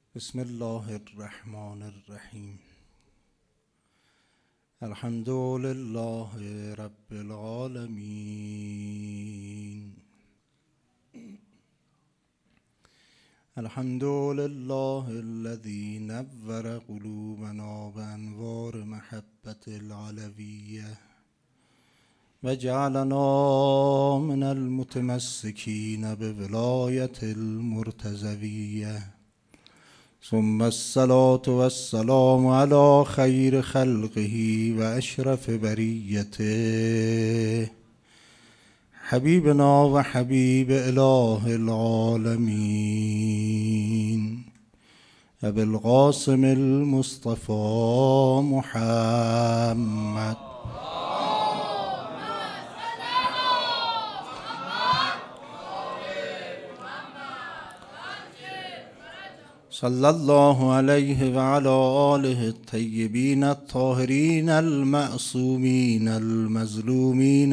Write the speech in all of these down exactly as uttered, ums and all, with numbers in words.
بسم الله الرحمن الرحیم. الحمد لله رب العالمین. الحمد لله الذي نور قلوبنا بانوار محبة العلوية وجعلنا من المتمسكين بولاية المرتزوية. ثم الصلاة والسلام على خير خلقه وأشرف بريته حبيبنا وحبيب إله العالمين أبي القاسم المصطفى محمد صلى الله عليه وعلى آله الطيبين الطاهرين المعصومين المظلومين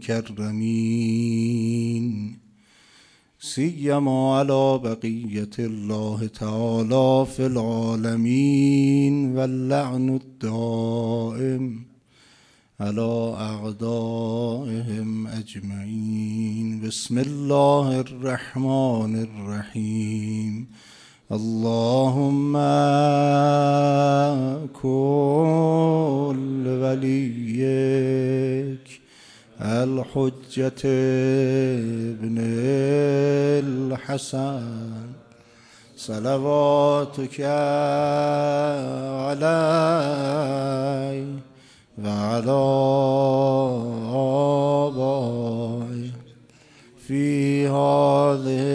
المكرمين، سيما على بقية الله تعالى في العالمين، واللعن الدائم على أعدائهم أجمعين. بسم الله الرحمن الرحيم. اللهم كن وليك الحجة ابن الحسن صلواتك عليه وعلى آبائه في هذه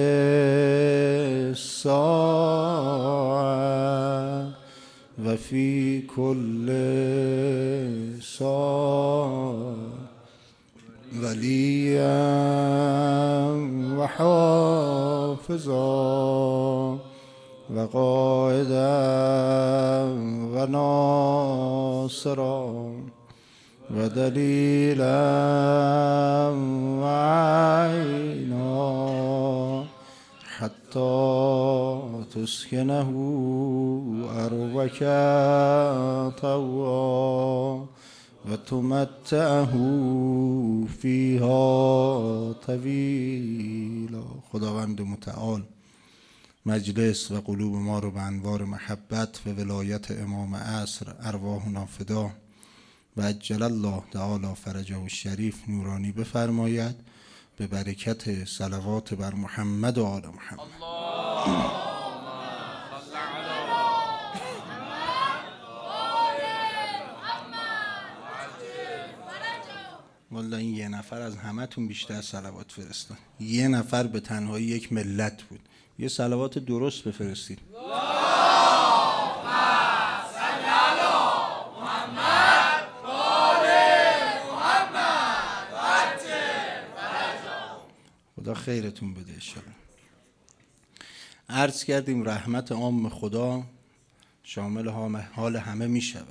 الساعة وفي كل ساعة وليا وحافظا وقائدا وناصرا ودليلا وعينا حتى تسكنه أرضك طوعا وتمتعه فيها طويلا. خداوند متعال مجلس و قلوب ما رو به انوار محبت و ولایت امام عصر ارواحنا فدا و عجل الله تعالی فرجه الشریف نورانی بفرماید به برکت صلوات بر محمد و آل محمد. والا این یه نفر از همتون بیشتر صلوات فرستاد. یه نفر به تنهایی یک ملت بود. یه صلوات درست بفرستید. خدا خیرتون بده انشاءالله. عرض کردیم رحمت عام خدا شامل حال همه می شود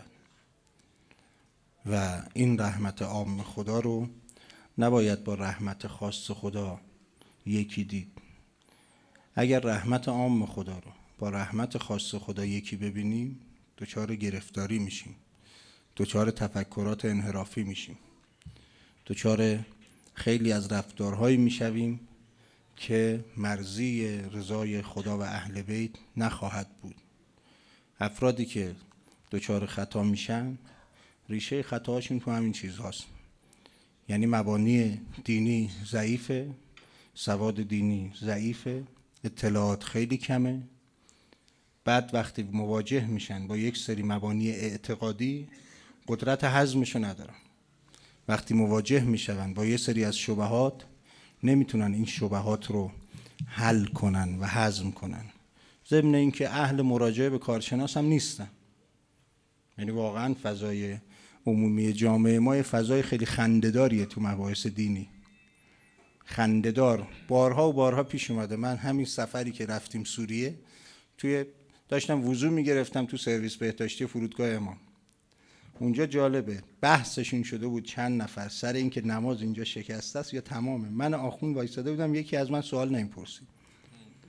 و این رحمت عام خدا رو نباید با رحمت خاص خدا یکی دید. اگر رحمت عام خدا رو با رحمت خاص خدا یکی ببینیم دچار گرفتاری میشیم، دچار تفکرات انحرافی میشیم، دچار خیلی از رفتارهایی میشویم که مرضی رضای خدا و اهل بیت نخواهد بود. افرادی که دچار خطا میشن ریشه خطاهاشون تو همین چیز هاست. یعنی مبانی دینی ضعیفه، سواد دینی ضعیفه، اطلاعات خیلی کمه. بعد وقتی مواجه میشن با یک سری مبانی اعتقادی قدرت هضمشو ندارن. وقتی مواجه میشن با یک سری از شبهات نمیتونن این شبهات رو حل کنن و هضم کنن. ضمن اینکه اهل مراجعه به کارشناس هم نیستن. یعنی واقعا فضای عمومی جامعه ما فضای خیلی خنده‌داریه تو مباحث دینی. خنده‌دار بارها و بارها پیش اومده. من همین سفری که رفتیم سوریه توی داشتم وضو میگرفتم تو سرویس بهداشتی فرودگاه امام. اونجا جالبه بحثشون شده بود چند نفر سر این که نماز اینجا شکسته است یا تمامه. من آخوند وایساده بودم، یکی از من سوال نمیپرسید.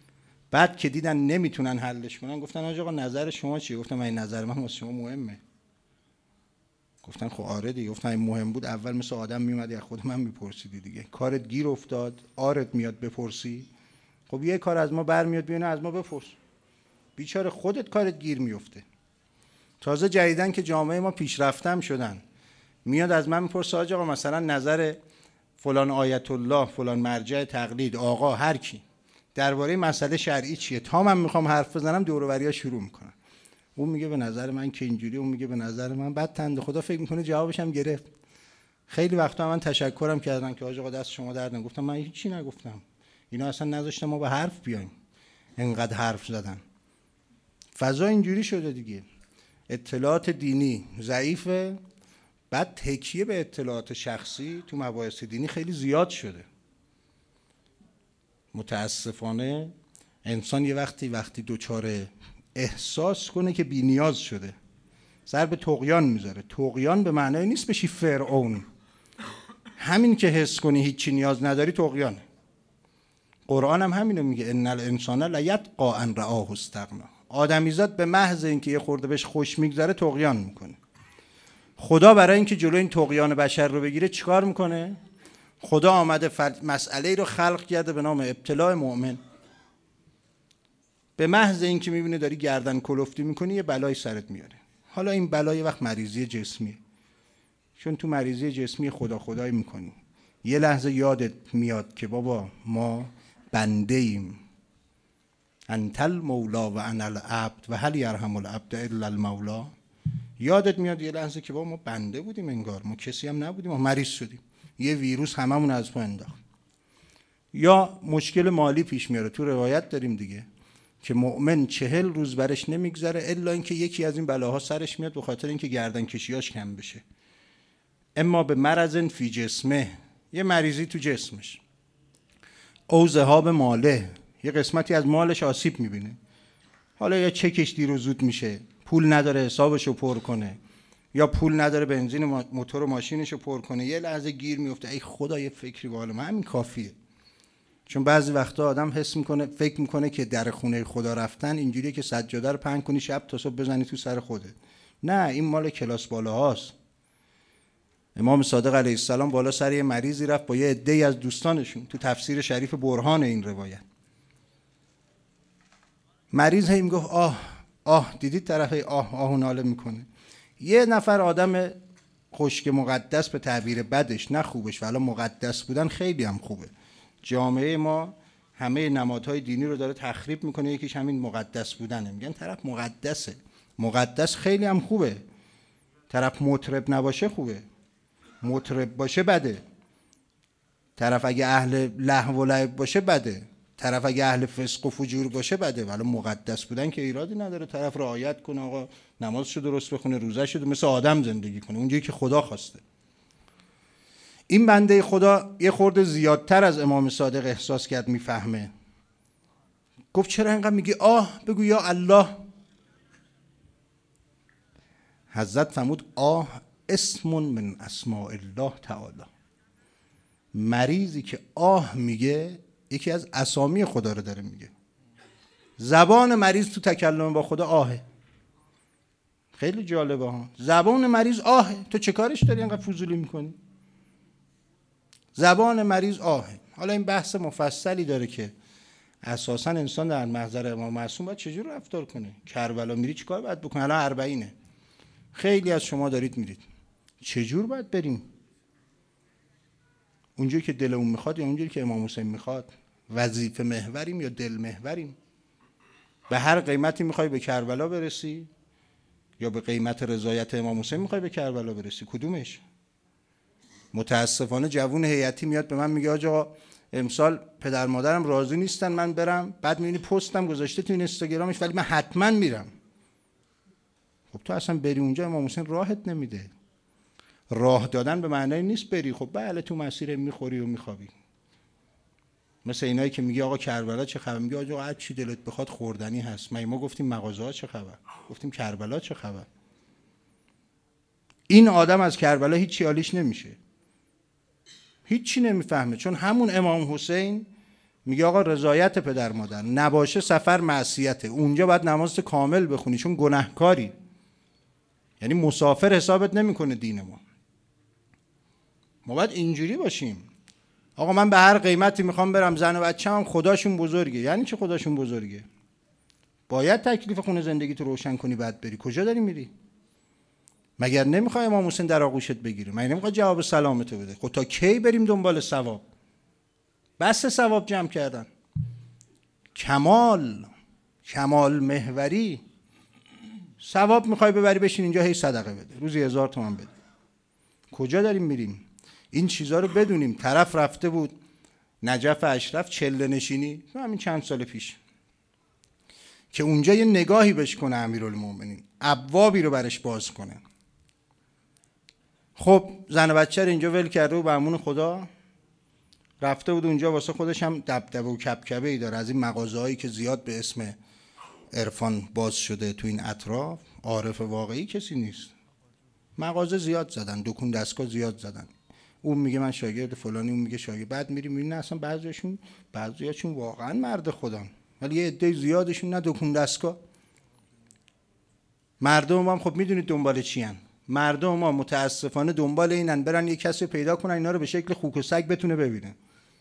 بعد که دیدن نمیتونن حلش کنن گفتن آقا نظر شما چیه؟ گفتم این نظر من واسه شما مهمه. گفتن خب آره دیگه. گفتن این مهم بود اول مثل آدم میومدی از خود من میپرسیدی دیگه. کارت گیر افتاد، آرت میاد بپرسی. خب یه کار از ما برمیاد بیونه از ما بپرس. بیچاره خودت کارت گیر میفته. تازه جدیدن که جامعه ما پیشرفتم شدن، میاد از من میپرسه آقا مثلا نظر فلان آیت الله، فلان مرجع تقلید، آقا هر کی درباره مسئله شرعی چیه؟ تا من میخوام حرف بزنم دور و بریا شروع میکنن. اون میگه به نظر من که اینجوری، اون میگه به نظر من. بعد تنده خدا فکر میکنه جوابش هم گرفت. خیلی وقتا من تشکرم کردن که آقا دست شما درد نکنه. گفتم من هیچی نگفتم، اینا اصلا نذاشتن ما به حرف بیایم، انقدر حرف زدن. فضا اینجوری شده دیگه. اطلاعات دینی ضعیفه، بعد تکیه به اطلاعات شخصی تو مباحث دینی خیلی زیاد شده. متاسفانه انسان یه وقتی وقتی دوچار احساس کنه که بی نیاز شده، سر به طغیان میذاره. طغیان به معنای نیست بشی فرعون. همین که حس کنی هیچی نیاز نداری طغیانه. قرآن هم همینو میگه ان الانسان لیطغی ان رآه استغنی. آدمیزاد به محض اینکه یه خورده بهش خوش میگذره طغیان میکنه. خدا برای اینکه جلوی این طغیان بشر رو بگیره چیکار میکنه؟ خدا آمده مسئله ای رو خلق کرده به نام ابتلاء مؤمن. به محض اینکه میبینه داری گردن کلفتی میکنی یه بلای سرت میاره. حالا این بلای وقت مریضی جسمیه، چون تو مریضی جسمی خدا خدایی میکنی. یه لحظه یادت میاد که بابا ما بنده ایم، انت المولا و انا العبد و هل یرحم العبد الا المولا. یادت میاد یه لحظه که بابا ما بنده بودیم، انگار ما کسی هم نبودیم، ما مریض شدیم، یه ویروس هممون از پا انداخت. یا مشکل مالی پیش میاره. تو روایت داریم دیگه که مؤمن چهل روز برش نمیگذره الا اینکه یکی از این بلاها سرش میاد به خاطر اینکه گردن کشیاش کم بشه. اما به مرض فی جسمه، یه مریضی تو جسمش، او ذهاب ماله، یه قسمتی از مالش آسیب میبینه. حالا یا چکش دیر و زود میشه، پول نداره حسابشو پر کنه، یا پول نداره بنزین موتور و ماشینشو پر کنه، یه لحظه گیر میفته ای خدا یه فکری به حال من، همین کافیه. چون بعضی وقتا آدم حس میکنه، فکر میکنه که در خونه خدا رفتن اینجوریه که سجاده رو پهن کنی شب تا صبح بزنی تو سر خودت. نه، این مال کلاس بالاهاست. امام صادق علیه السلام بالا سر یه مریضی رفت با یه عده‌ای از دوستانشون، تو تفسیر شریف برهان این روایت. مریض هی میگفت آه آه، دیدید طرف آه آه و ناله میکنه. یه نفر آدم خشک مقدس، به تعبیر بدش نه خوبش، ولی مقدس بودن خیلی هم خوبه. جامعه ما همه نمادهای دینی رو داره تخریب میکنه، یکیش همین مقدس بودنه. میگن طرف مقدسه. مقدس خیلی هم خوبه. طرف مطرب نباشه خوبه، مطرب باشه بده. طرف اگه اهل لهو و لعب باشه بده. طرف اگه اهل فسق و فجور باشه بده. ولی مقدس بودن که ایرادی نداره. طرف رعایت کنه، آقا نمازشو درست بخونه، روزهشو مثل آدم زندگی کنه، اونجوری که خدا خواسته. این بنده خدا یه خورده زیادتر از امام صادق احساس کرد، میفهمه. گفت چرا اینقدر میگی آه؟ بگو یا الله. حضرت فرمود آه اسم من اسماء الله تعالی. مریضی که آه میگه یکی از اسامی خدا رو داره میگه. زبان مریض تو تکلم با خدا آهه. خیلی جالبه ها. زبان مریض آهه. تو چه کارش داری اینقدر فضولی میکنی؟ زبان مریض آهه. حالا این بحث مفصلی داره که اساسا انسان در محضر امام معصوم باید چجور رفتار کنه. کربلا میری چیکار باید بکنه؟ الان اربعینه، خیلی از شما دارید میرید، چجور باید بریم؟ اونجوری که دل اون میخواد یا اونجوری که امام حسین میخواد؟ وظیفه محوریم یا دل محوریم؟ به هر قیمتی میخوای به کربلا برسی یا به قیمت رضایت امام حسین میخوای به کربلا برسی؟ کدومش؟ متاسفانه جوون هیئتی میاد به من میگه آقا امسال پدر مادرم راضی نیستن من برم، بعد میبینی پستم گذاشته تو اینستاگرامش ولی من حتما میرم. خب تو اصلا بری اونجا امام حسین راحت نمیده. راه دادن به معنی نیست بری. خب بله تو مسیر میخوری و میخوابی. مثل اینایی که میگه آقا کربلا چه خبر، میگه آقا هر چی دلت بخواد خوردنی هست. ما ما گفتیم مغازه ها چه خبر، گفتیم کربلا چه خبر. این آدم از کربلا هیچی حالیش نمیشه، هیچی نمیفهمه. چون همون امام حسین میگه آقا رضایت پدر مادر نباشه سفر معصیته، اونجا باید نماز کامل بخونی چون گناهکاری، یعنی مسافر حسابت نمیکنه دین ما. ما باید اینجوری باشیم. آقا من به هر قیمتی میخوام برم، زن و بچه‌م خداشون بزرگه. یعنی چه خداشون بزرگه؟ باید تکلیف خونه زندگی تو روشن کنی بعد بری. کجا داری میری؟ مگر نمیخوای امام حسین در آغوشت بگیره؟ مگر نمیخوای جواب سلامتو بده؟ خب تا کی بریم دنبال ثواب؟ بس ثواب جمع کردن. کمال کمال محوری. ثواب میخوای ببری بشین اینجا هی صدقه بده، روزی هزار تومان بده. کجا داریم میریم؟ این چیزا رو بدونیم. طرف رفته بود نجف اشرف چله نشینی همین چند سال پیش که اونجا یه نگاهی بهش کنه امیرالمومنین، ابوابی رو برش باز کنه. خب زن و بچه رو اینجا ول کرده و به امون خدا رفته بود اونجا، واسه خودش هم دبدبه و کبکبه ای داره از این مغازه‌هایی که زیاد به اسم عرفان باز شده تو این اطراف. عارف واقعی کسی نیست. مغازه زیاد زدن، دکون دستگاه زیاد زدن. اون میگه من شاگرد فلانی، اون میگه شاگرد. بعد میری میبینی اصلا بعضیاشون بعضیاشون واقعا مرد خدان، ولی یه عده زیادشون نه دکون دستگاه. مردم هم خب میدونید دنبال چی ان؟ مردم ما متاسفانه دنبال اینن برن یه کسی پیدا کنن اینا رو به شکل خوک و سگ بتونه ببینه.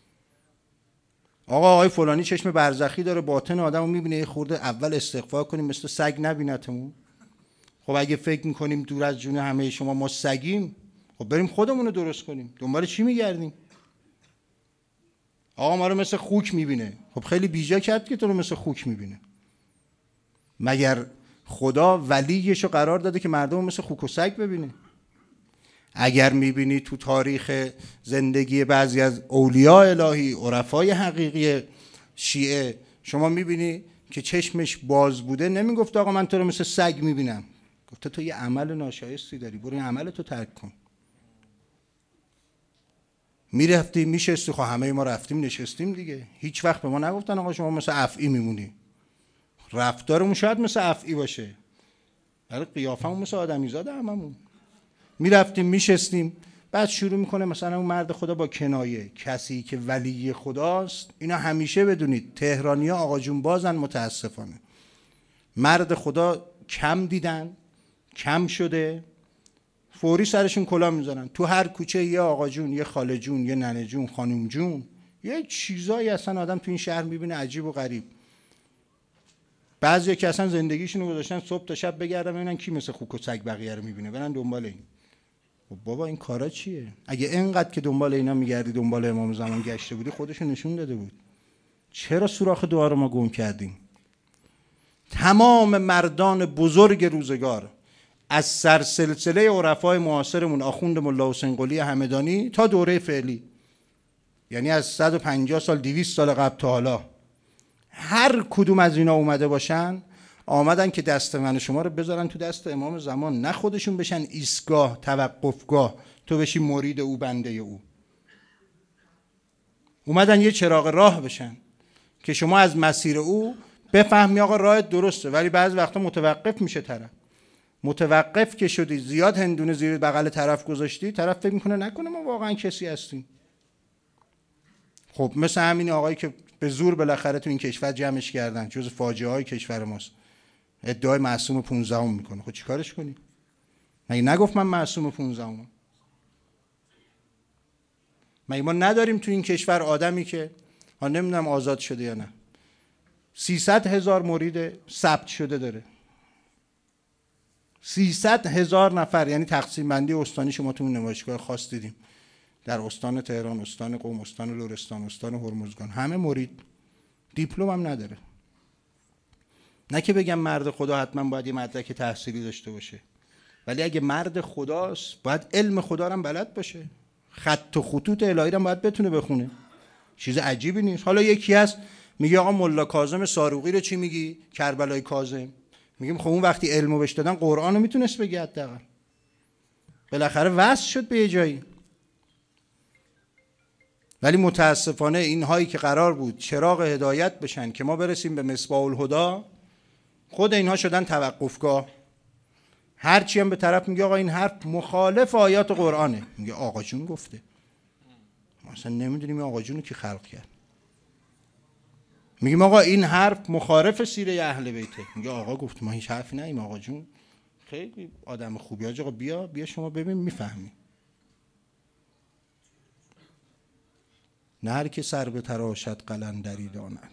آقا آقای فلانی چشم برزخی داره، باطن آدمو میبینه، یه خورده اول استغفار کنیم مثل سگ نبینتمون. خب اگه فکر میکنیم دور از جون همه شما ما سگیم، خب بریم خودمون رو درست کنیم. دنبال چی میگردیم؟ آقا ما رو مثل خوک میبینه. خب خیلی بیجا کرد که تو رو مثل خوک میبینه. مگر خدا ولیش رو قرار داده که مردم رو مثل خوک و سگ ببینه؟ اگر میبینی تو تاریخ زندگی بعضی از اولیاء الهی، عرفای حقیقی شیعه، شما میبینی که چشمش باز بوده نمیگفت آقا من تو رو مثل سگ میبینم، گفته تو یه عمل ناشایستی داری، برو این عمل تو ترک کن. میرفتی میشستی، خب همه ما رفتیم نشستیم دیگه. هیچ وقت به ما نگفتن آقا شما مثل افعی میمونی. رفتارمون شاید مثل افعی باشه ولی قیافمون مثل آدمیزاده هممون. میرفتیم میشستیم، بعد شروع میکنه مثلا اون مرد خدا با کنایه، کسی که ولی خداست. اینا همیشه بدونید تهرانی‌ها آقا جون بازن. متاسفانه مرد خدا کم دیدن، کم شده، فوری سرشون کلاه میذارن. تو هر کوچه یه آقا جون، یه خاله جون، یه ننه جون، خانم جون، یه چیزایی اصلا آدم تو این شهر میبینه عجیب و غریب. بعضیا که اصلا زندگیشون رو گذاشتن صبح تا شب بگردن ببینن کی مثل خوک و سگ بقیه رو میبینه، برن دنبال این. خب بابا این کارا چیه؟ اگه اینقدر که دنبال اینا میگردی، دنبال امام زمان گشته بودی، خودشو نشون داده بود. چرا سوراخ دعا رو ما گم کردیم؟ تمام مردان بزرگ روزگار از سر سلسله عرفای معاصرمون، آخوند ملا حسین قلی همدانی تا دوره فعلی، یعنی از صد و پنجاه سال دویست سال قبل تا حالا، هر کدوم از اینا اومده باشن آمدن که دست من و شما رو بذارن تو دست امام زمان، نه خودشون بشن ایستگاه، توقفگاه، تو بشی مرید او، بنده او. اومدن یه چراغ راه بشن که شما از مسیر او بفهمی آقا راهت درسته. ولی بعضی وقتا متوقف میشه طرف. متوقف که شدی، زیاد هندونه زیر بغل طرف گذاشتی، طرف فکر میکنه نکنه ما واقعا کسی هستیم. خب مثل همین آقایی که به زور بالاخره تو این کشور جمعش کردن، جز فاجعه های کشور ماست، ادعای معصوم پونزدهم میکنه. خب چیکارش کنی؟ مگه نگفت من معصوم پونزدهم؟ مگه ما نداریم تو این کشور آدمی که ها نمیدونم آزاد شده یا نه، سیصد هزار مرید ثبت شده داره؟ سیصد هزار نفر، یعنی تقسیم بندی استانی شما تو نمایشگاه خاص دیدیم در استان تهران، استان قم، استان لرستان، استان هرمزگان، همه مرید، دیپلم هم نداره. نه که بگم مرد خدا حتما باید یه مدرک تحصیلی داشته باشه، ولی اگه مرد خداست باید علم خدا رو هم بلد باشه، خط و خطوط الهی رو هم باید بتونه بخونه. چیز عجیبی نیست. حالا یکی هست میگه آقا ملا کاظم ساروقی رو چی میگی؟ کربلای کاظم. میگیم خب اون وقتی علمو بهش دادن قرآن رو میتونست بگی، حداقل بالاخره وصل شد به یه جایی. ولی متاسفانه اینهایی که قرار بود چراغ هدایت بشن که ما برسیم به مصباح الهدی، خود اینها شدن توقفگاه. هرچی هم به طرف میگه آقا این حرف مخالف آیات قرآنه، میگه آقا جون گفته. ما اصلا نمیدونیم آقا جون رو کی خلق کرد. میگیم آقا این حرف مخالف سیره اهل بیته. میگه آقا گفت ما هیچ حرفی نگیم آقا جون، خیلی آدم خوبی، آقا بیا بیا شما ببین میفهمی. نه هر که سر به تراشد قلندری داند.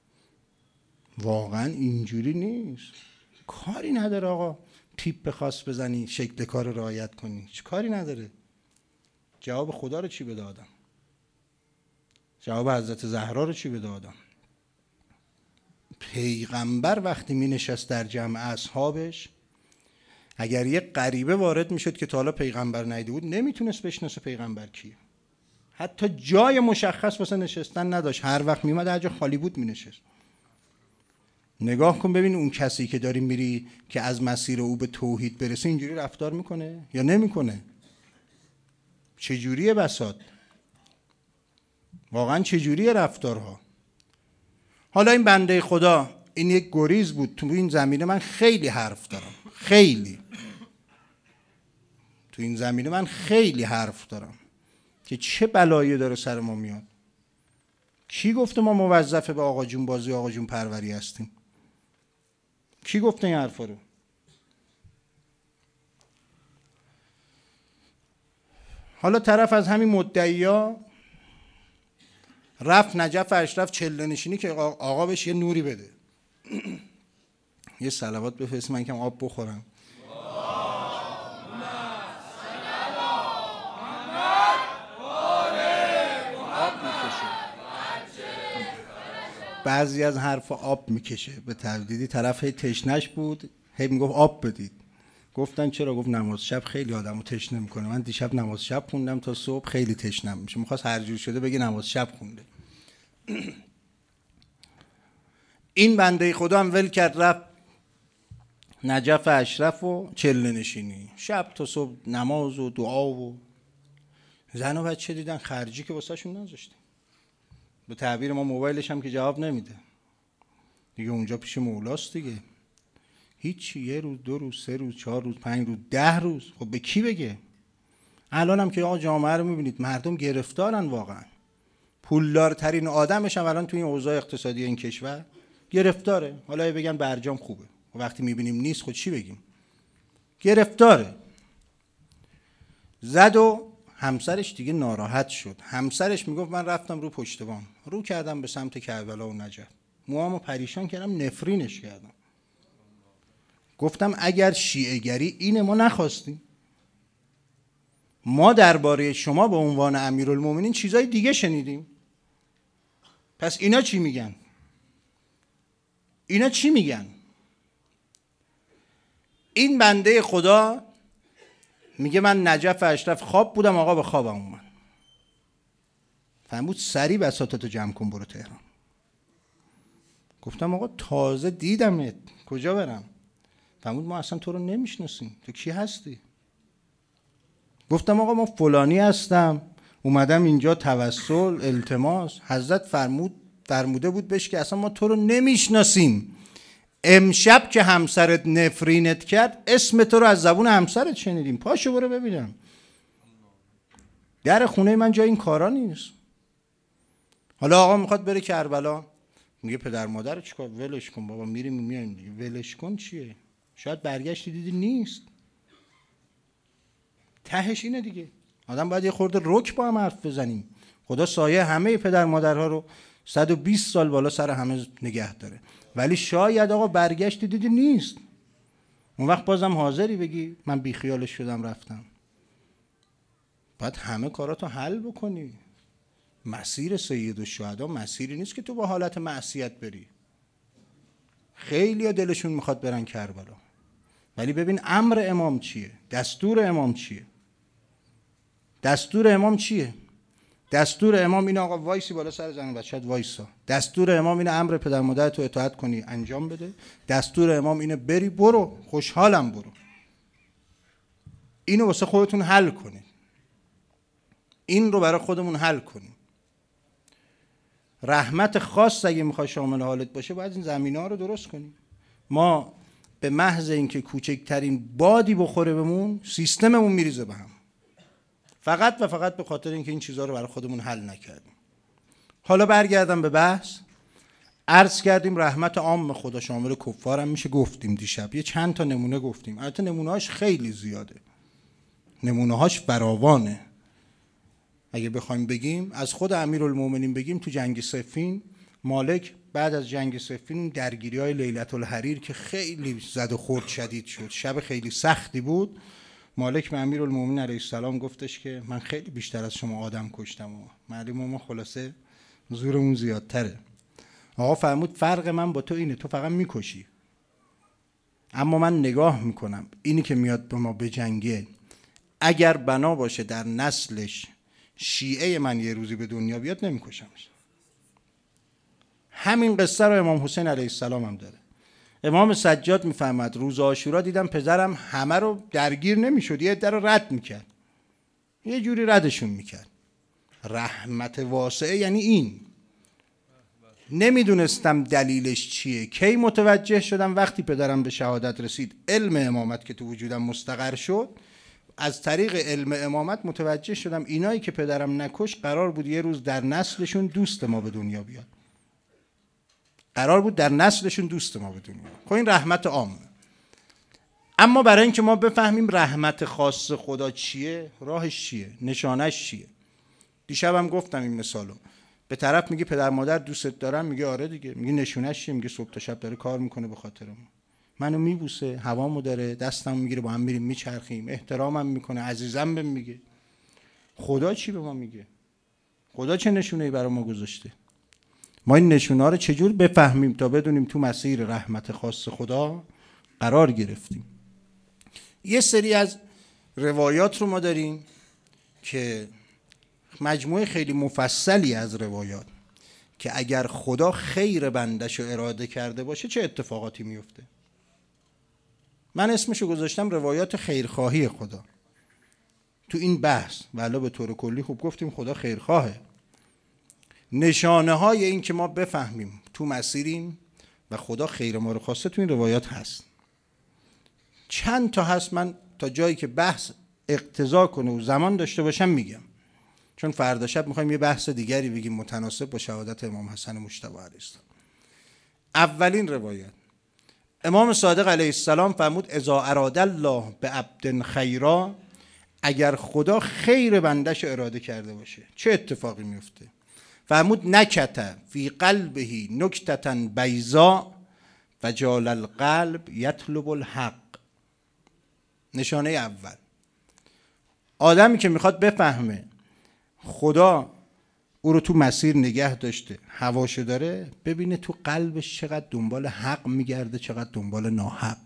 واقعا اینجوری نیست. کاری نداره آقا پیپ خاص بزنی شکل کار رو رعایت کنی، چه کاری نداره. جواب خدا رو چی بده آدم؟ جواب حضرت زهرا رو چی بده آدم؟ پیغمبر وقتی می نشست در جمع اصحابش، اگر یه غریبه وارد می شد که تا حالا پیغمبر ندیده بود نمیتونست بشناسه پیغمبر کیه. حتی جای مشخص واسه نشستن نداشت، هر وقت می اومد هر جا خالی بود می نشست. نگاه کن ببین اون کسی که داری میری که از مسیر او به توحید برسه اینجوری رفتار میکنه یا نمیکنه؟ چجوریه بساط؟ واقعا چجوریه رفتارها؟ حالا این بنده خدا این یک گریز بود. تو این زمینه من خیلی حرف دارم، خیلی تو این زمینه من خیلی حرف دارم که چه بلایی داره سر ما میاد. کی گفته ما موظف به آقا جون بازی آقا جون پروری هستیم؟ کی گفته این حرفا رو؟ حالا طرف از همین مدعیا رفت نجف اشرف چله نشینی که آقا بهش یه نوری بده. یه صلوات بفرست من کم آب بخورم. بعضی از حرف آب میکشه به تردیدی. طرف هی تشنش بود هی میگفت آب بدید. گفتن چرا؟ گفت نماز شب خیلی آدمو تشنه میکنه. من دیشب نماز شب خوندم تا صبح خیلی تشنم میشه. میخواست هر جور شده بگه نماز شب خونده. این بنده خدا هم ول کرد رفت نجف اشرف و چله نشینی، شب تا صبح نماز و دعا و زن و بچه دیدن خرجی که واسه شون نذاشته. به تعبیر ما موبایلش هم که جواب نمیده دیگه، اونجا پیش مولاست دیگه. هیچی، یه روز دو روز سه روز چهار روز پنج روز ده روز. خب به کی بگه؟ الان هم که آقا جامعه رو میبینید مردم گرفتارن، واقعا پولدارترین آدمش هم الان توی این اوضاع اقتصادی این کشور گرفتاره. حالا بگن برجام خوبه، وقتی میبینیم نیست خود چی بگیم؟ گرفتاره. زد و همسرش دیگه ناراحت شد. همسرش میگفت من رفتم رو پشت بام رو کردم به سمت کربلا و نجف، موامو پریشان کردم، نفرینش کردم. گفتم اگر شیعه گری اینه ما نخواستیم. ما درباره شما به عنوان امیرالمومنین چیزای دیگه شنیدیم. پس اینا چی میگن؟ اینا چی میگن؟ این بنده خدا میگه من نجف اشرف خواب بودم آقا به خوابم اومد. فرمود سریع بساطتو جمع کن برو تهران. گفتم آقا تازه دیدمت، کجا برم؟ فرمود ما اصلا تو رو نمیشناسیم، تو کی هستی؟ گفتم آقا ما فلانی هستم، اومدم اینجا توسل التماس. حضرت فرمود فرموده بود بهش که اصلا ما تو رو نمیشناسیم. امشب که همسرت نفرینت کرد اسم تو رو از زبون همسرت شنیدیم، پاشو برو ببینم. در خونه من جای این کارا نیست. حالا آقا میخواد بره کربلا، میگه پدر مادر چیکار؟ ولش کن بابا، میریم میایم دیگه. ولش کن چیه؟ شاید برگشتی دیدی نیست. تهش اینه دیگه، آدم باید یه خورده رک با هم حرف بزنیم. خدا سایه همه پدر مادرها رو صد و بیست سال بالا سر همه نگه داره، ولی شاید آقا برگشتی دیدی نیست. اون وقت بازم حاضری بگی من بیخیالش شدم رفتم؟ باید همه کاراتو حل بکنی. مسیر سید الشهدا مسیری نیست که تو با حالت معصیت بری. خیلی ها دلشون میخواد برن کربلا، ولی ببین امر امام چیه؟ دستور امام چیه؟ دستور امام چیه؟ دستور امام اینه آقا وایسی بالا سر زن و بچه‌ت وایسا. دستور امام اینه امر پدر مادرت تو اطاعت کنی انجام بده. دستور امام اینه بری برو خوشحالم برو. اینو واسه خودتون حل کنید. این رو برای خودمون حل کنیم. رحمت خاص اگه میخوای شامل حالت باشه باید این زمینه‌ها رو درست کنیم. ما به محض اینکه کوچکترین بادی بخوره بهمون سیستممون میریزه به هم، فقط و فقط به خاطر اینکه این چیزها رو برای خودمون حل نکردیم. حالا برگردم به بحث. عرض کردیم رحمت عام خدا شامل کفار هم میشه گفتیم. دیشب یه چند تا نمونه گفتیم، البته نمونه‌هاش خیلی زیاده، نمونه‌هاش فراوانه. اگه بخوایم بگیم از خود امیرالمومنین بگیم، تو جنگ صفین مالک بعد از جنگ صفین درگیری‌های لیلة الحریر که خیلی زد و خورد شدید شد، شب خیلی سختی بود، مالک به امیرالمومنین علیه السلام گفتش که من خیلی بیشتر از شما آدم کشتم و معلومه ما خلاصه زورمون زیادتره. آقا فرمود فرق من با تو اینه، تو فقط میکشی، اما من نگاه میکنم اینی که میاد به ما بجنگه اگر بنا باشه در نسلش شیعه من یه روزی به دنیا بیاد نمیکشمش. همین قصه رو امام حسین علیه السلام هم داره. امام سجاد میفهمد روز عاشورا دیدم پدرم همه رو درگیر نمیشد، یه عده رو رد میکرد، یه جوری ردشون میکرد. رحمت واسعه یعنی این. نمیدونستم دلیلش چیه، کی متوجه شدم وقتی پدرم به شهادت رسید، علم امامت که تو وجودم مستقر شد، از طریق علم امامت متوجه شدم اینایی که پدرم نکش قرار بود یه روز در نسلشون دوست ما به دنیا بیاد، قرار بود در نسلشون دوست ما به دنیا. خب این رحمت عامه. اما برای اینکه ما بفهمیم رحمت خاص خدا چیه، راهش چیه، نشانش چیه، دیشبم گفتم این مثالو. به طرف میگه پدر مادر دوستت دارم، میگه آره دیگه، میگه نشونش چیه، میگه صبح تا شب داره کار میکنه به خاطر ما، منو میبوسه، هوامو داره، دستمو میگیره، با هم میریم میچرخیم، احترامم میکنه، عزیزم بهم میگه. خدا چی به ما میگه؟ خدا چه نشونه‌ای برای ما گذاشته؟ ما این نشونه‌ها رو چجور بفهمیم تا بدونیم تو مسیر رحمت خاص خدا قرار گرفتیم؟ یه سری از روایات رو ما داریم که مجموعه خیلی مفصلی از روایات که اگر خدا خیر بندش رو اراده کرده باشه چه اتفاقاتی میفته. من اسمشو گذاشتم روایات خیرخواهی خدا تو این بحث، ولی به طور کلی خوب گفتیم خدا خیرخواهه. نشانه های این که ما بفهمیم تو مسیریم و خدا خیر ما رو خواسته تو این روایات هست. چند تا هست، من تا جایی که بحث اقتضا کنه و زمان داشته باشم میگم، چون فردا شب میخوایم یه بحث دیگری بگیم متناسب با شهادت امام حسن مجتبی علیه السلام. اولین روایت، امام صادق علیه السلام فرمود اذا اراد الله به عبد خیرا، اگر خدا خیر بندش اراده کرده باشه چه اتفاقی میفته؟ فرمود نکته فی قلبه نکتة بیضاء و جعل القلب یطلب الحق. نشانه اول، آدمی که میخواد بفهمه خدا او رو تو مسیر نگه داشته، هواشو داره، ببینه تو قلبش چقدر دنبال حق میگرده، چقدر دنبال ناحق.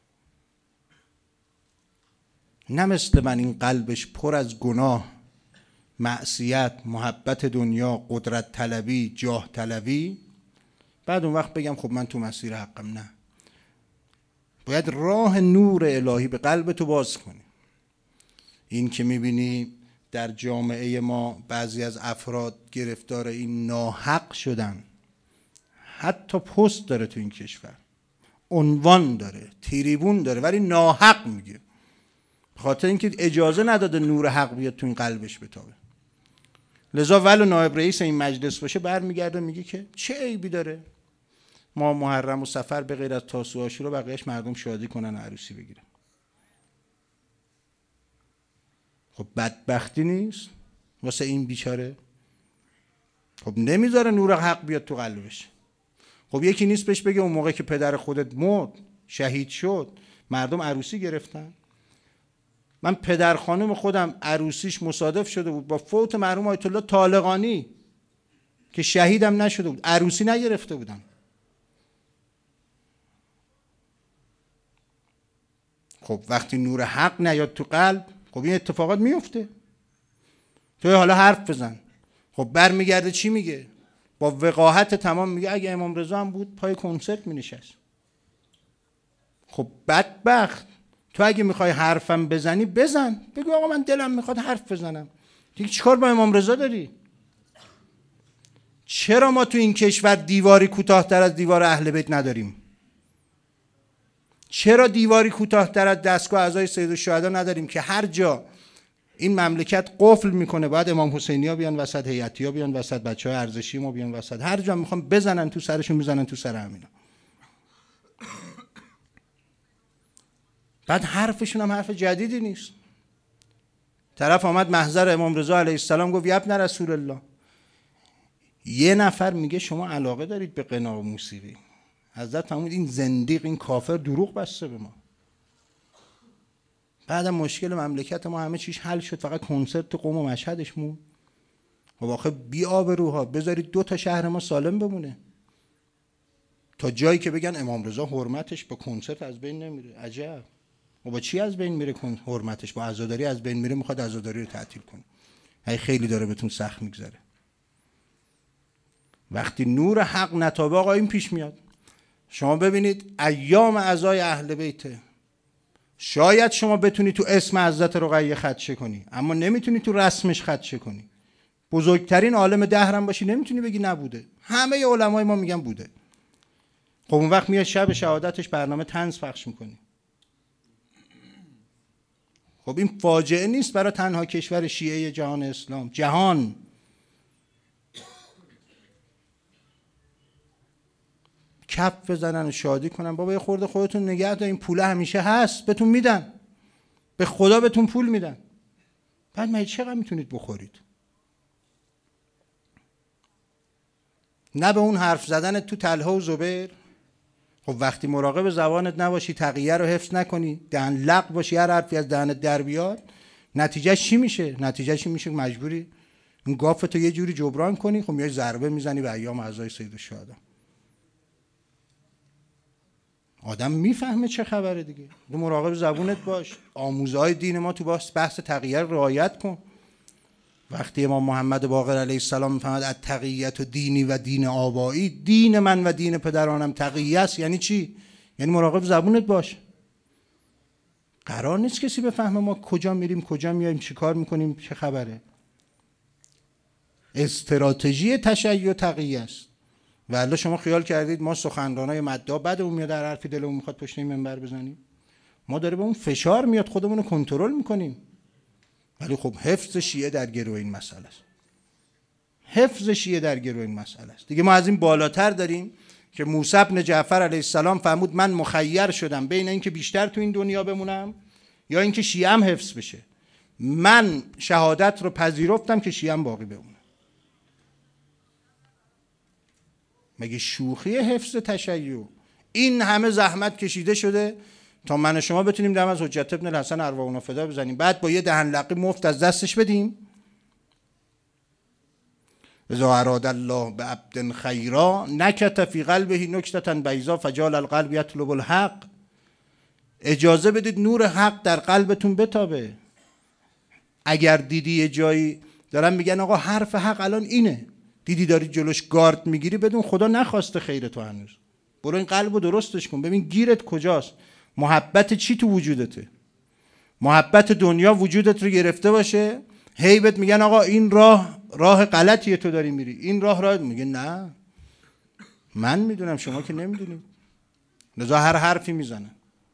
نه مثل من این قلبش پر از گناه، معصیت، محبت دنیا، قدرت طلبی، جاه طلبی، بعد اون وقت بگم خب من تو مسیر حقم. نه، باید راه نور الهی به قلب تو باز کنی. این که میبینی در جامعه ما بعضی از افراد گرفتار این ناحق شدن، حتی پست داره تو این کشور، عنوان داره، تریبون داره، ولی ناحق میگه، خاطر اینکه اجازه نداده نور حق بیاد تو این قلبش بتابه. لذا ولو نایب رئیس این مجلس باشه برمیگرده میگه که چه عیبی داره ما محرم و سفر به غیر از تاسوعا و عاشورا بقیه‌اش مردم شادی کنن و عروسی بگیرن. خب بدبختی نیست واسه این بیچاره؟ خب نمیذاره نور حق بیاد تو قلبش. خب یکی نیست بهش بگه اون موقع که پدر خودت مرد، شهید شد، مردم عروسی گرفتن؟ من پدر خانم خودم عروسیش مصادف شده بود با فوت مرحوم آیت الله طالقانی که شهیدم نشده بود، عروسی نگرفته بودم. خب وقتی نور حق نیاد تو قلب، خب این اتفاقات میفته. تو حالا حرف بزن، خب برمیگرده چی میگه؟ با وقاحت تمام میگه اگه امام رضا هم بود پای کنسرت مینشست. خب بدبخت، تو اگه میخوای حرفم بزنی بزن، بگو آقا من دلم میخواد حرف بزنم. دیگه چیکار با امام رضا داری؟ چرا ما تو این کشور دیواری کوتاه‌تر از دیوار اهل بیت نداریم؟ چرا دیواری کوتاه‌تر از دستگاه اعضای سید الشهدا نداریم که هر جا این مملکت قفل میکنه، بعد امام حسینی ها بیان وسط، هیئتی ها بیان وسط، بچه های ارزشی ما بیان وسط، هر جا میخوام بزنن تو سرشون میزنن تو سر همینا. بعد حرفشون هم حرف جدیدی نیست. طرف آمد محضر امام رضا علیه السلام گفت یبن رسول الله، یه نفر میگه شما علاقه دارید به غنا و موسیقی. حضرت فرمود این زندیق، این کافر دروغ بسته به ما. بعدم مشکل مملکت ما همه چیش حل شد، فقط کنسرت قم و مشهدش مون. و واقعا بی آبروها، بذارید دو تا شهر ما سالم بمونه تا جایی که بگن امام رضا حرمتش با کنسرت از بین نمیره. عجب. و با چی از بین میره حرمتش؟ با عزاداری از بین میره، میخواد عزاداری رو تعطیل کنه. هی خیلی داره بهتون سخت میگذره. وقتی نور حق نتابه آقا این پیش میاد. شما ببینید ایام عزای اهل بیته، شاید شما بتونی تو اسم حضرت رقیه خدشه کنی، اما نمیتونی تو رسمش خدشه کنی. بزرگترین عالم دهرم باشی نمیتونی بگی نبوده. همه علمای ما میگن بوده. خب اون وقت میاد شب شهادتش برنامه طنز پخش میکنی. خب این فاجعه نیست برای تنها کشور شیعه جهان اسلام، جهان. کف بزنن و شادی کنن. بابا یه خورده خودتون نگه دارین، پول همیشه هست، بهتون میدن، به خدا بهتون پول میدن. بعد ما چقدر میتونید بخورید؟ نه به اون حرف زدن تو طلحه و زبیر. خب وقتی مراقب زبانت نباشی، تقیه رو حفظ نکنی، دهن لق باشی، هر حرفی از دهنت در بیاد، نتیجه چی میشه؟ نتیجه چی میشه؟ مجبوری اون گافتو یه جوری جبران کنی. خب میای ضربه میزنی به ایام عزای سید الشهدا. آدم میفهمه چه خبره دیگه. تو مراقب زبونت باش. آموزهای دین ما تو بحث تقیه رو رعایت کن. وقتی امام محمد باقر علیه السلام میفهمد التقیت و دینی و دین آبایی، دین من و دین پدرانم تقیه است، یعنی چی؟ یعنی مراقب زبونت باش. قرار نیست کسی بفهمه ما کجا میریم، کجا میایم، چی کار میکنیم، چه خبره. استراتژی تشیع تقیه است. والله شما خیال کردید ما سخنرانای مدعا بعدمون میاد در حرفی دلمون میخواد پشت این منبر بزنیم؟ ما داره به اون فشار میاد، خودمون رو کنترل میکنیم. ولی خب حفظ شیعه در گروه این مسئله است. حفظ شیعه در گروه این مسئله است. دیگه ما از این بالاتر داریم که موسی بن جعفر علیه السلام فرمود من مخیر شدم بین اینکه بیشتر تو این دنیا بمونم یا اینکه شیعه‌ام حفظ بشه. من شهادت رو پذیرفتم که شیعه‌ام باقی بمونه. مگه شوخی حفظ تشیع؟ این همه زحمت کشیده شده تا من و شما بتونیم دم از حجت ابن الحسن ارواحنا فدا بزنیم، بعد با یه دهن لقی مفت از دستش بدیم. اذا اراد الله بعبد خیرا نکت فی قلبه نکتة بیضا فجعل القلب یطلب الحق. اجازه بدید نور حق در قلبتون بتابه. اگر دیدی یه جایی دارن میگن آقا حرف حق الان اینه، دیدی داری جلوش گارد میگیری، بدون خدا نخواسته خیر تو هنوز، برو این قلبو درستش کن، ببین گیرت کجاست. محبت چی تو وجودته؟ محبت دنیا وجودت رو گرفته باشه، هی بهت میگن آقا این راه راه غلطیه تو داری میری، این راه راه، میگه نه من میدونم شما که نمیدونید. لذا هر حرفی میزنن.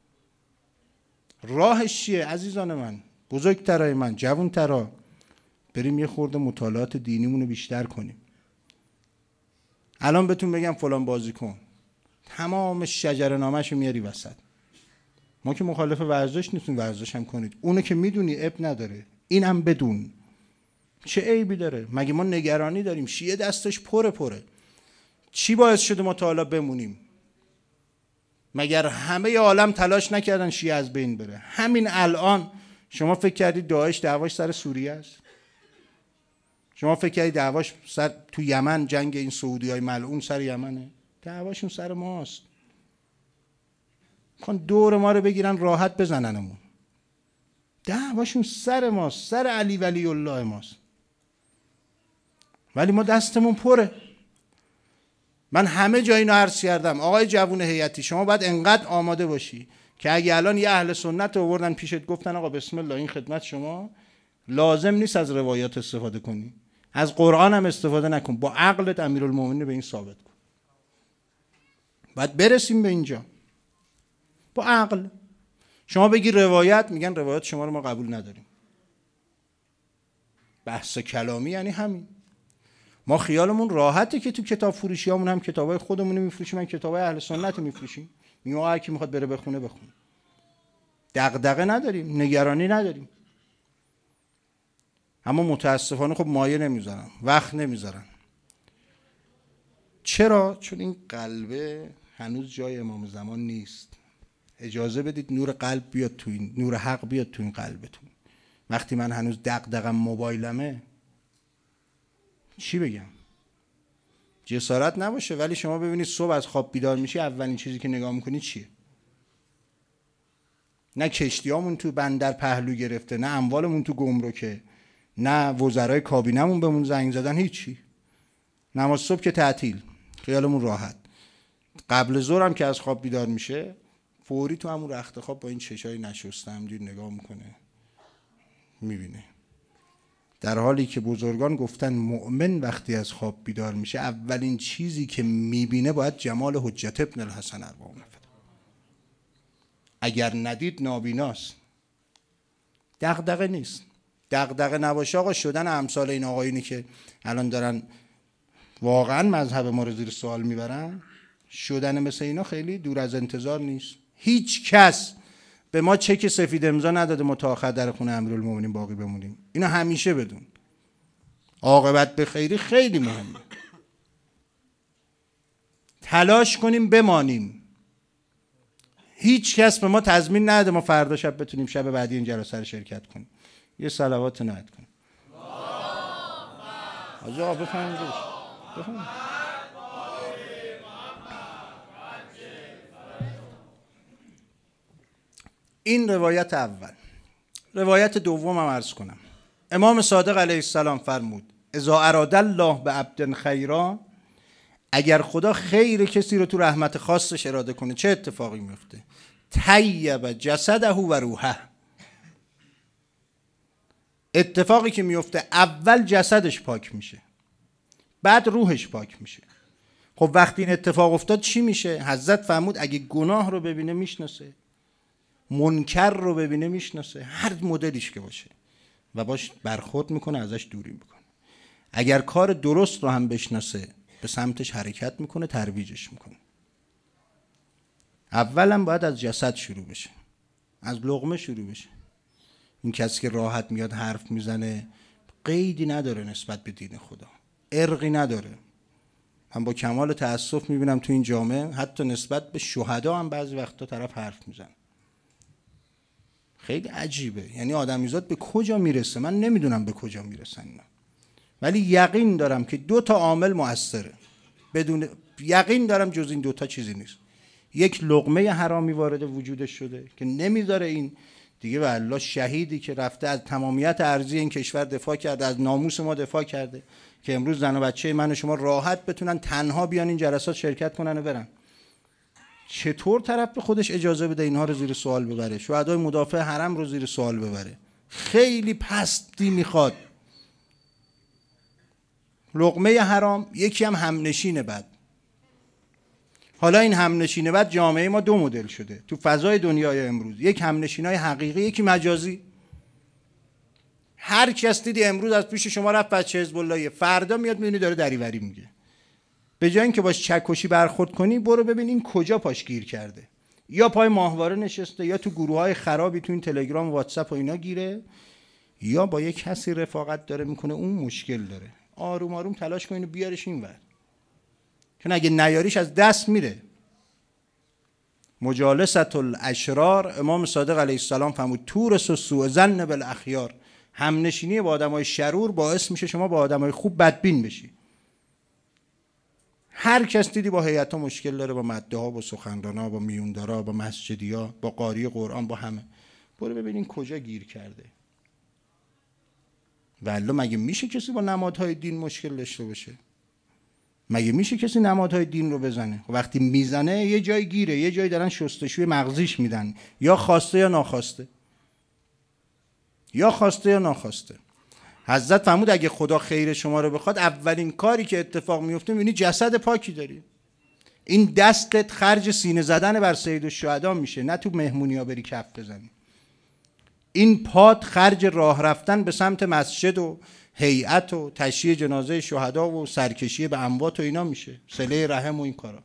راهش چیه عزیزان من، بزرگترای من، جوانترا؟ بریم یه خورده مطالعات دینیمون رو بیشتر کنیم. الان بهتون بگم فلان بازی کن، تمام شجره نامه‌شو میاری وسط. ما که مخالف ورزش نیستیم، ورزش هم کنید. اونو که میدونی عیب نداره، اینم بدون. چه عیبی داره؟ مگه ما نگرانی داریم؟ شیعه دستش پره پره. چی باعث شده ما تا حالا بمونیم؟ مگر همه عالم تلاش نکردن شیعه از بین بره؟ همین الان شما فکر کردید داعش دعواش سر سوریه است؟ شما فکر کردید دعواش سر تو یمن، جنگ این سعودیای ملعون سر یمنه؟ دعواشون سر ماست. میخوان دور ما رو بگیرن راحت بزننمون. دعواشون سر ماست، سر علی ولی الله ماست. ولی ما دستمون پره. من همه جا اینو عرض کردم. آقای جوون هیئتی، شما باید انقدر آماده باشی که اگه الان یه اهل سنت رو آوردن پیشت گفتن آقا بسم الله این خدمت شما، لازم نیست از روایات استفاده کنی، از قرآن هم استفاده نکن، با عقلت امیرالمومنین به این ثابت کن. باید برسیم به اینجا با عقل. شما بگی روایت، میگن روایت شما رو ما قبول نداریم. بحث کلامی یعنی همین. ما خیالمون راحته که تو کتاب فروشی همون هم کتابای خودمون میفروشیم، من کتابای اهل سنت میفروشیم، میگم هر کی میخواد بره بخونه بخونه. دغدغه نداریم، نگرانی نداریم. اما متاسفانه خب مایه نمیذارن، وقت نمیذارن. چرا؟ چون این قلبه هنوز جای امام زمان نیست. اجازه بدید نور قلب بیاد تو این، نور حق بیاد تو این قلبتون. وقتی من هنوز دغدغم موبایلمه چی بگم؟ جسارت نباشه، ولی شما ببینید صبح از خواب بیدار میشی اولین چیزی که نگاه میکنی چیه؟ نه کشتیامون تو بندر پهلو گرفته، نه اموالمون تو گمرکه، نه وزرای کابینمون بهمون زنگ زدن، هیچی. نماز صبح که تعطیل، خیالمون راحت. قبل ظهر هم که از خواب بیدار میشه فوری تو همون رخت خواب با این چشای نشسته همجوری نگاه میکنه، میبینه. در حالی که بزرگان گفتن مؤمن وقتی از خواب بیدار میشه اولین چیزی که میبینه باید جمال حجت ابن الحسن اربعون نفر. اگر ندید نابیناست. دغدغه نیست. دغدغه نباشه آقا، شدن امثال این آقایونی که الان دارن واقعا مذهب ما رو زیر سوال میبرن، شدن مثل اینا خیلی دور از انتظار نیست. هیچ کس به ما چک سفید امضا نداده ما تا آخر در خونه امیرالمومنین باقی بمونیم. اینو همیشه بدون. عاقبت به خیری خیلی مهمه. تلاش کنیم بمانیم. هیچ کس به ما تضمین نده ما فردا شب بتونیم شب بعدی این جلسه رو شرکت کنیم. یه صلوات نهایت کنیم. حاجی آقا بفرمایید. بفرمایید. این روایت اول. روایت دوم هم عرض کنم. امام صادق علیه السلام فرمود اذا اراد الله به عبد خیرا، اگر خدا خیر کسی رو تو رحمت خاصش اراده کنه چه اتفاقی میفته؟ طیب جسده و روحه. اتفاقی که میفته اول جسدش پاک میشه، بعد روحش پاک میشه. خب وقتی این اتفاق افتاد چی میشه؟ حضرت فرمود اگه گناه رو ببینه میشناسه، منکر رو ببینه میشناسه، هر مدلیش که باشه و باش برخورد میکنه، ازش دوری میکنه. اگر کار درست رو هم بشناسه به سمتش حرکت میکنه، ترویجش میکنه. اولا باید از جسد شروع بشه، از لقمه شروع بشه. این کسی که راحت میاد حرف میزنه قیدی نداره نسبت به دین خدا، ارقی نداره. من با کمال تأسف میبینم تو این جامعه حتی نسبت به شهدا هم بعضی وقتا طرف حرف میزنه. خیلی عجیبه. یعنی آدمیزاد به کجا میرسه؟ من نمیدونم به کجا میرسن اینا. ولی یقین دارم که دو تا عامل مؤثره. بدون یقین دارم جز این دو تا چیزی نیست. یک لقمه حرامی وارد وجودش شده که نمیذاره این دیگه والله شهیدی که رفته از تمامیت ارضی این کشور دفاع کرده، از ناموس ما دفاع کرده، که امروز زن و بچه من و شما راحت بتونن تنها بیان این جلسات شرکت کنن و برن. چطور طرف به خودش اجازه بده اینها رو زیر سوال ببره؟ شهدای مدافع حرم رو زیر سوال ببره؟ خیلی پستی میخواد. لقمه حرام یکی هم همنشین بد. حالا این همنشین بد جامعه ما دو مدل شده تو فضای دنیای امروز، یک همنشینای حقیقی، یکی مجازی. هر کس دیدی امروز از پیش شما رفت بچه حزب اللهیه، فردا میاد میبینی داره دریوری میگه. به جای اینکه باش چکشی برخورد کنی، برو ببین این کجا پاش گیر کرده. یا پای ماهواره نشسته، یا تو گروه‌های خرابی تو این تلگرام و واتساپ و اینا گیره، یا با یک کسی رفاقت داره میکنه اون مشکل داره. آروم آروم تلاش کن اینو بیارش اینور، چون اگه نیاریش از دست میره. مجالست الاشرار، امام صادق علیه السلام فرمود تورث سوء ظن بالاخیار، همنشینی با آدمای شرور باعث میشه شما با آدمای خوب بدبین بشی. هر کس دیدی با هیئت‌ها مشکل داره، با مدعا، با سخنرانا، با میوندارا، با مسجدیا، با قاری قرآن، با همه. برو ببینین کجا گیر کرده. والله مگه میشه کسی با نمادهای دین مشکل داشته باشه؟ مگه میشه کسی نمادهای دین رو بزنه؟ وقتی میزنه یه جای گیره، یه جایی دارن شستشوی مغزیش میدن، یا خواسته یا ناخواسته، یا خواسته یا ناخواسته. حضرت فرمود اگه خدا خیر شما رو بخواد اولین کاری که اتفاق میفته میبینی جسد پاکی داری. این دستت خرج سینه زدن بر سید الشهدا میشه، نه تو مهمونی ها بری کف بزنی. این پات خرج راه رفتن به سمت مسجد و هیئت و تشییع جنازه شهدا و سرکشی به اموات و اینا میشه، صله رحم و این کارا.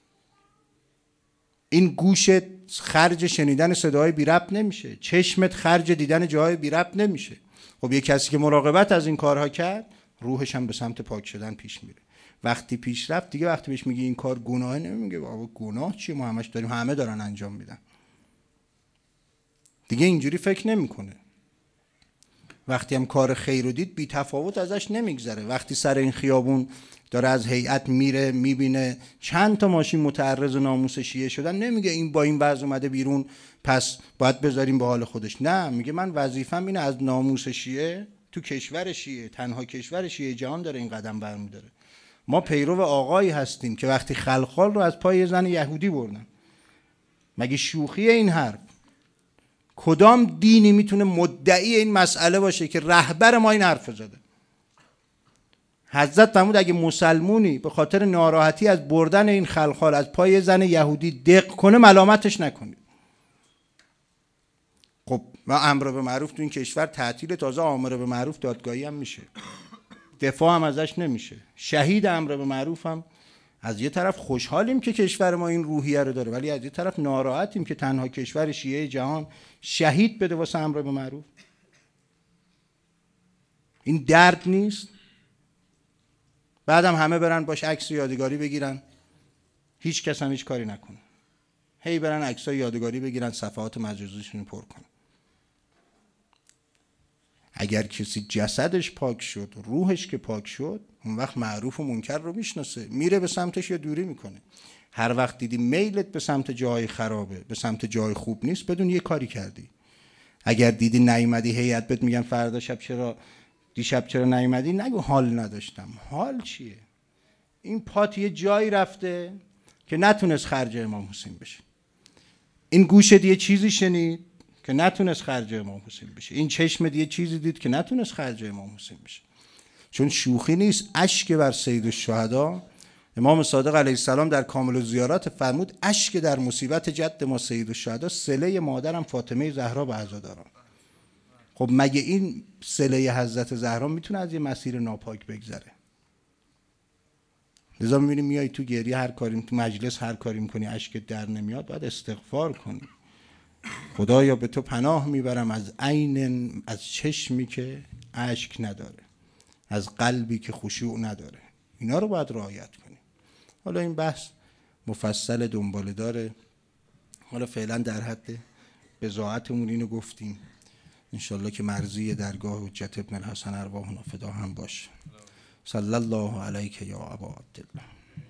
این گوشت خرج شنیدن صداهای بی ربط نمیشه، چشمت خرج دیدن جاهای بی ربط نمیشه. خب یه کسی که مراقبت از این کارها کرد، روحش هم به سمت پاک شدن پیش میره. وقتی پیش رفت دیگه، وقتی بهش میگی این کار گناهه، نمیگه بابا گناه چیه، ما همش داریم، همه دارن انجام میدن. دیگه اینجوری فکر نمیکنه. وقتی هم کار خیر رو دید، بی تفاوت ازش نمیگذره. وقتی سر این خیابون داره از هیئت میره، میبینه چند تا ماشین متعرض ناموس شیعه شدن، نمیگه این با این وضع اومده بیرون پس باید بذاریم به حال خودش. نه، میگه من وظیفه‌م اینه از ناموس شیعه تو کشور شیعه، تنها کشور شیعه جهان داره این قدم برمی‌داره. ما پیرو آقایی هستیم که وقتی خلخال رو از پای زن یهودی بردن. مگه شوخی این حرف؟ کدام دینی میتونه مدعی این مسئله باشه که رهبر ما این حرف زده؟ حضرت فرمود اگه مسلمونی به خاطر ناراحتی از بردن این خلخال از پای زن یهودی دق کنه، ملامتش نکنید. خب ما امر به معروف تو این کشور تعطیل، تازه امر به معروف دادگاهی هم میشه، دفاع هم ازش نمیشه. شهید امر به معروف هم از یه طرف خوشحالیم که کشور ما این روحیه رو داره، ولی از یه طرف ناراحتیم که تنها کشور شیعه جهان شهید بده واسه امر به معروف. این درد نیست؟ بعدم همه برن باش عکس یادگاری بگیرن، هیچ کس هم هیچ کاری نکنه. هی برن عکسای یادگاری بگیرن، صفحات مجازیشون پر کنن. اگر کسی جسدش پاک شد، روحش که پاک شد، اون وقت معروف و منکر رو میشناسه، میره به سمتش یا دوری میکنه. هر وقت دیدی میلت به سمت جای خرابه، به سمت جای خوب نیست، بدون یه کاری کردی. اگر دیدی نیومدی، هیئت بهت میگن فردا شب چرا دیشب چرا نیومدی، نگو حال نداشتم. حال چیه؟ این پات یه جایی رفته که نتونست خرج امام حسین بشه. این گوشت یه چیزی شنید که نتونست خرج امام حسین بشه. این چشمت یه چیزی دید که نتونست خرج امام حسین بشه. چون شوخی نیست. اشک بر سید الشهدا، امام صادق علیه السلام در کامل الزیارات فرمود اشک در مصیبت جد ما سید الشهدا، صله مادرم فاطمه زهرا به عزاداران. خب مگه این صله حضرت زهرا میتونه از یه مسیر ناپاک بگذره؟ لذا میبینی میای تو گریه هر کاری، تو مجلس هر کاری میکنی اشک در نمیاد، باید استغفار کنی. خدایا به تو پناه میبرم از عین، از چشمی که اشک نداره، از قلبی که خشوع نداره. اینا رو باید رعایت کنی. حالا این بحث مفصل دنباله داره. حالا فعلا در حد بضاعتمون اینو گفتیم، انشالله که مرضی درگاه حجت ابن الحسن ارواحنا فدا هم باشه. صلی الله علیک یا ابا عبدالله.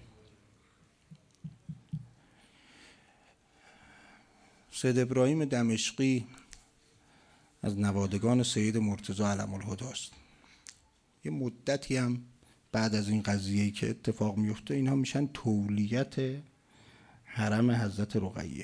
سید ابراهیم دمشقی از نوادگان سید مرتضی علم الهدی است. یه مدتی هم بعد از این قضیه‌ای که اتفاق میفته، اینها میشن تولیت حرم حضرت رقیه.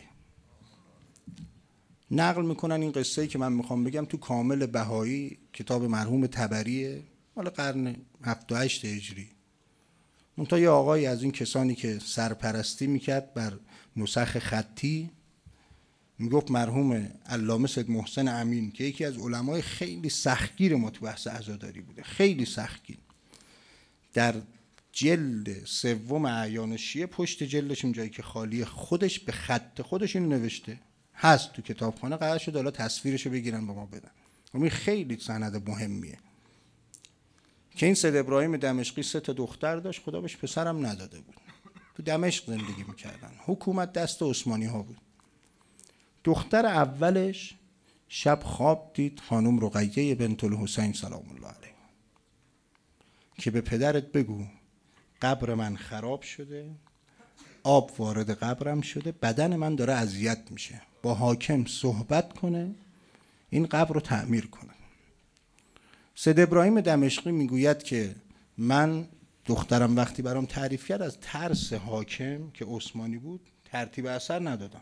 نقل میکنن این قصه‌ای که من میخوام بگم تو کامل بهایی، کتاب مرحوم طبریه، مال قرن هفت و هشت هجری. منتها یه آقای از این کسانی که سرپرستی میکرد بر نسخ خطی، میگفت مرحوم علامه سید محسن امین که یکی از علمای خیلی سختگیر ما تو بحث عزاداری بوده، خیلی سختگیر، در جلد سوم اعیان شیعه پشت جلدش اون جایی که خالی، خودش به خط خودش اینو نوشته، هست تو کتابخانه، قرار شد حالا تصویرشو بگیرن به ما بدن. این خیلی سند مهمیه که این سید ابراهیم دمشقی سه تا دختر داشت، خدا بهش پسرم نداده بود. تو دمشق زندگی میکردن، حکومت دست عثمانی ها بود. دختر اولش شب خواب دید خانم رقیه بنت الحسین سلام الله علیه که به پدرت بگو قبر من خراب شده، آب وارد قبرم شده، بدن من داره اذیت میشه، با حاکم صحبت کنه این قبر رو تعمیر کنه. سید ابراهیم دمشقی میگوید که من دخترم وقتی برام تعریف کرد، از ترس حاکم که عثمانی بود ترتیب اثر ندادم.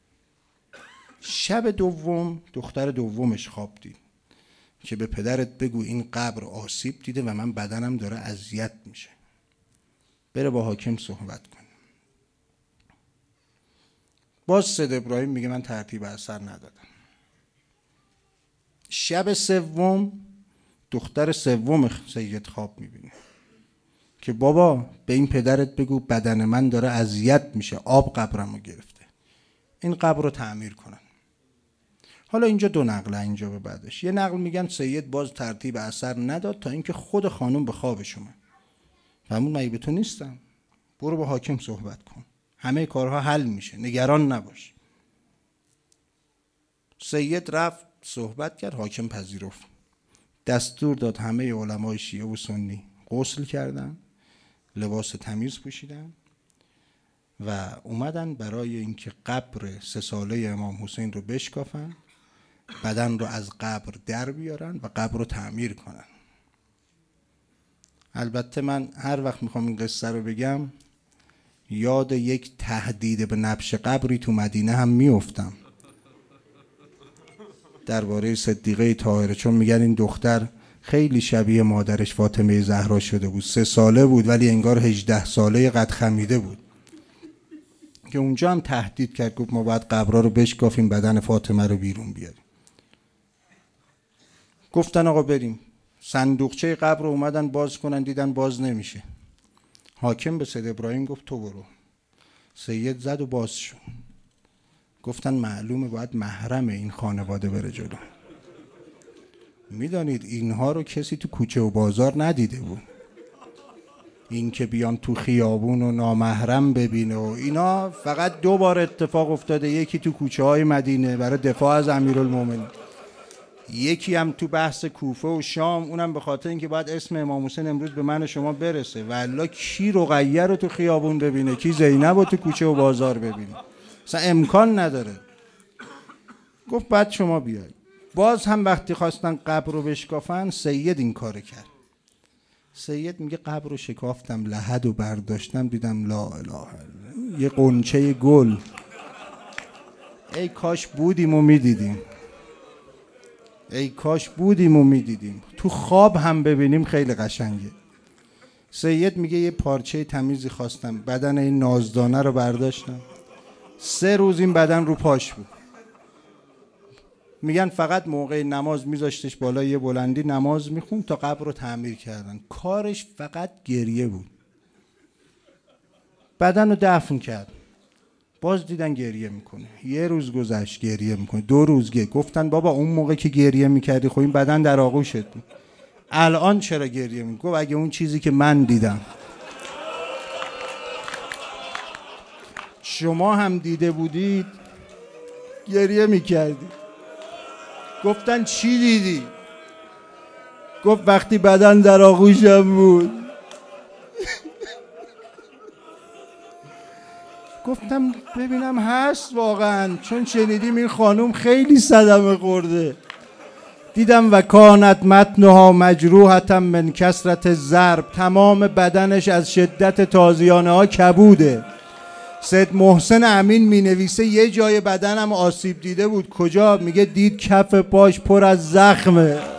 شب دوم دختر دومش خواب دید که به پدرت بگو این قبر آسیب دیده و من بدنم داره اذیت میشه، بره با حاکم صحبت کنه. باز سید ابراهیم میگه من ترتیب اثر ندادم. شب سوم دختر سوم سید خواب میبینه که بابا به این پدرت بگو بدن من داره اذیت میشه، آب قبرمو گرفته، این قبر رو تعمیر کنن. حالا اینجا دو نقله اینجا به بعدش. یه نقل میگن سید باز ترتیب اثر نداد تا اینکه خود خانم به خوابش اومد. فرمود مگه به تو نیستم؟ برو با حاکم صحبت کن، همه کارها حل میشه، نگران نباش. سید رفت صحبت کرد، حاکم پذیرفت، دستور داد همه علمای شیعه و سنی غسل کردن، لباس تمیز پوشیدن و اومدن برای اینکه قبر سه ساله امام حسین رو بشکافن، بدن رو از قبر در بیارن و قبر رو تعمیر کنن. البته من هر وقت میخوام این قصه رو بگم یاد یک تهدید به نبش قبری تو مدینه هم میافتم درباره صدیقه طاهره، چون میگن این دختر خیلی شبیه مادرش فاطمه زهرا شده بود، سه ساله بود ولی انگار هجده ساله قد خمیده بود، که اونجا هم تهدید کرد، گفت ما باید قبرها رو بشکافیم بدن فاطمه رو بیرون بیاریم. گفتن آقا بریم. صندوقچه قبر رو اومدن باز کنن، دیدن باز نمیشه. حاکم به سید ابراهیم گفت تو برو. سید زد و باز شد. گفتن معلومه باید محرم این خانواده بره جلو. میدانید اینها رو کسی تو کوچه و بازار ندیده بود، این که بیان تو خیابون و نامحرم ببینه و اینا فقط دو بار اتفاق افتاده، یکی تو کوچه های مدینه برای دفاع از امیرالمومنین، یکی هم تو بحث کوفه و شام، اونم به خاطر اینکه باید اسم امام حسین امروز به من و شما برسه. والله کی رقیه رو تو خیابون ببینه، کی زینب رو تو کوچه و بازار ببینه، اصلا امکان نداره. گفت بعد شما بیاید. باز هم وقتی خواستن قبر رو بشکافن سید این کار کرد. سید میگه قبر رو شکافتم، لحد رو برداشتم، دیدم لا اله الا الله، یه قنچه گل، ای کاش بودیم و میدیدیم، ای کاش بودیم و میدیدیم، تو خواب هم ببینیم خیلی قشنگه. سید میگه یه پارچه تمیزی خواستم، بدن این نازدانه رو برداشتم، سه روز این بدن رو پاش بود. میگن فقط موقع نماز میذاشتش بالا یه بلندی نماز میخون تا قبر رو تعمیر کردن. کارش فقط گریه بود. بدن رو دفن کرد، باز دیدن گریه میکنه، یه روز گذشت گریه میکنه، دو روز گریه. گفتن بابا اون موقع که گریه میکردی خب این بدن در آغوشت بود، الان چرا گریه میکنی؟ گفت اگه اون چیزی که من دیدم شما هم دیده بودید گریه میکردید. گفتن چی دیدی؟ گفت وقتی بدن در آغوشم بود. گفتم ببینم هست واقعا، چون شنیدیم این خانوم خیلی صدمه خورده. دیدم و کانت متنها مجروحتا من کثرت ضرب، تمام بدنش از شدت تازیانه ها کبوده. سید محسن امین می نویسه یه جای بدنم آسیب دیده بود. کجا؟ میگه دید کف پاش پر از زخمه.